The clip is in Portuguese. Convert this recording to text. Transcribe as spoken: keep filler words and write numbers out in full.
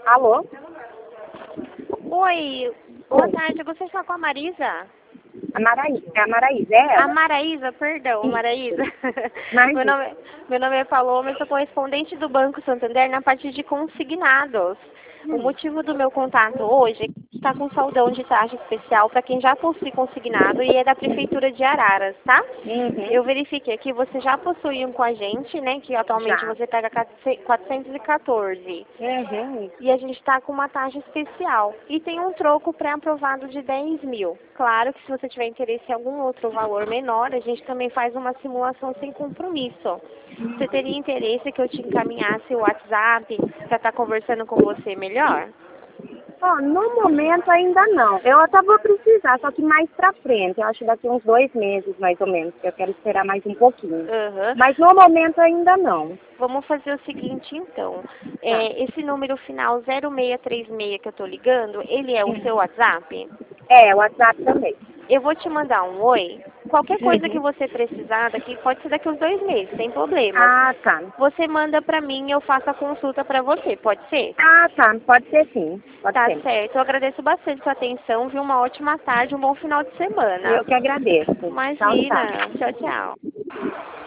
Alô? Oi, boa tarde. Eu gostaria de falar com a Marisa. A Maraísa, é a Maraísa, é ela? A Maraísa, perdão, Isso. Maraísa. Mas Meu nome, meu nome é Paloma, eu sou correspondente do Banco Santander na parte de consignados. O motivo do meu contato hoje é que está com saldão de taxa especial para quem já possui consignado e é da Prefeitura de Araras, tá? Uhum. Eu verifiquei que você já possui um com a gente, né? Que atualmente Já. você pega quatrocentos e quatorze. Uhum. E a gente está com uma taxa especial. E tem um troco pré-aprovado de dez mil. Claro que se você tiver interesse em algum outro valor menor, a gente também faz uma simulação sem compromisso. Você teria interesse que eu te encaminhasse o WhatsApp para estar conversando com você melhor? Ó, no momento ainda não. Eu até vou precisar, só que mais pra frente. Eu acho que daqui uns dois meses, mais ou menos, que eu quero esperar mais um pouquinho. Uhum. Mas no momento ainda não. Vamos fazer o seguinte, então. Tá. É, esse número final zero seis três seis que eu estou ligando, ele é o seu Uhum. WhatsApp? É, o WhatsApp também. Eu vou te mandar um oi. Qualquer coisa que Uhum. você precisar daqui, pode ser daqui uns dois meses, sem problemas. Ah, tá. Você manda pra mim e eu faço a consulta pra você, pode ser? Ah, tá. Pode ser sim. Pode Tá ser. certo. Eu agradeço bastante sua atenção, viu? Uma ótima tarde, um bom final de semana. Eu que agradeço. Tchau, Imagina. tchau. Tchau, tchau.